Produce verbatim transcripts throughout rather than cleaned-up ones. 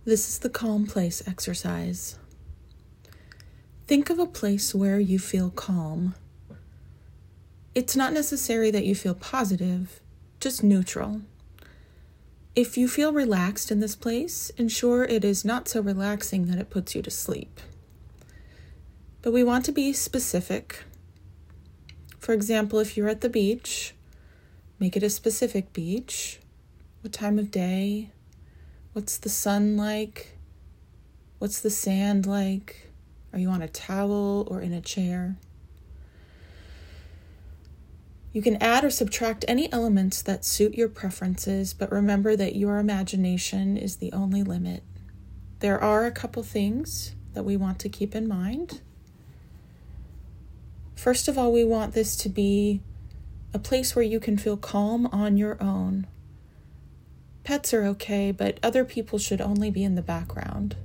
This is the calm place exercise. Think of a place where you feel calm. It's not necessary that you feel positive, just neutral. If you feel relaxed in this place, ensure it is not so relaxing that it puts you to sleep. But we want to be specific. For example, if you're at the beach, make it a specific beach. What time of day? What's the sun like? What's the sand like? Are you on a towel or in a chair? You can add or subtract any elements that suit your preferences, but remember that your imagination is the only limit. There are a couple things that we want to keep in mind. First of all, we want this to be a place where you can feel calm on your own. Pets are okay, but other people should only be in the background.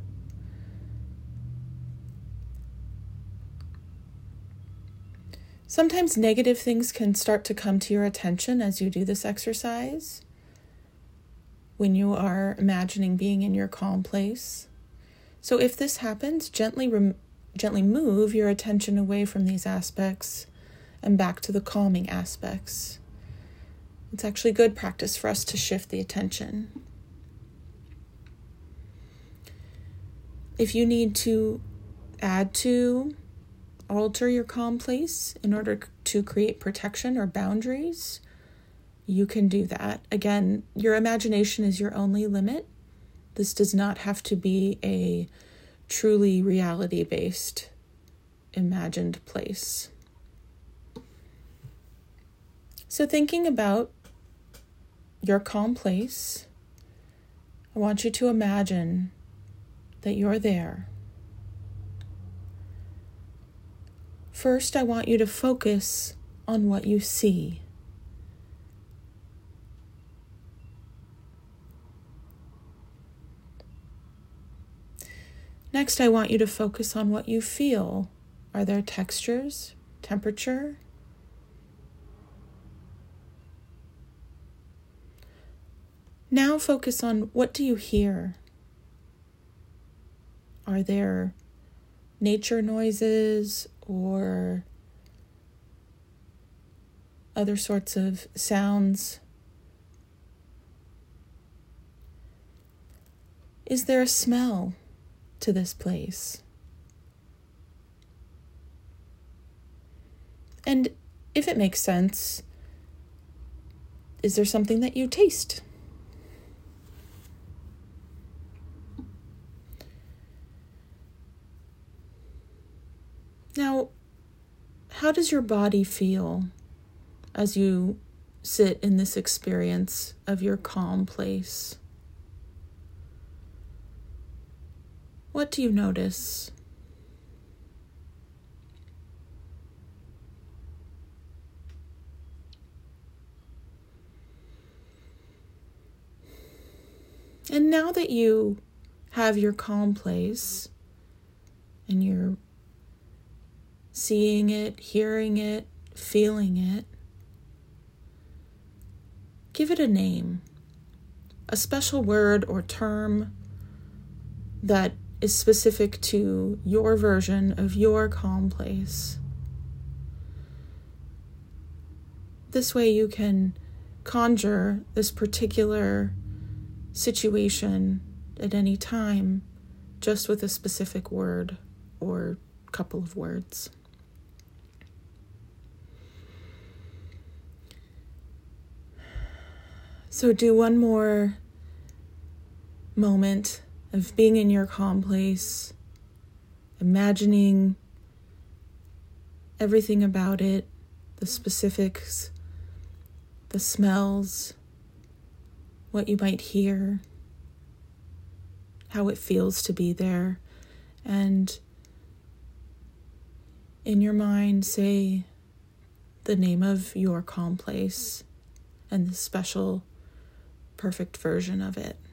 Sometimes negative things can start to come to your attention as you do this exercise, when you are imagining being in your calm place. So if this happens, gently rem- gently move your attention away from these aspects and back to the calming aspects. It's actually good practice for us to shift the attention. If you need to add to, alter your calm place in order to create protection or boundaries, you can do that. Again, your imagination is your only limit. This does not have to be a truly reality-based imagined place. So thinking about your calm place, I want you to imagine that you're there. First, I want you to focus on what you see. Next, I want you to focus on what you feel. Are there textures, temperature? Now focus on what do you hear? Are there nature noises or other sorts of sounds? Is there a smell to this place? And if it makes sense, is there something that you taste? Now, how does your body feel as you sit in this experience of your calm place? What do you notice? And now that you have your calm place and you're seeing it, hearing it, feeling it, give it a name, a special word or term that is specific to your version of your calm place. This way you can conjure this particular situation at any time just with a specific word or couple of words. So do one more moment of being in your calm place, imagining everything about it, the specifics, the smells, what you might hear, how it feels to be there, and in your mind say the name of your calm place and the special perfect version of it.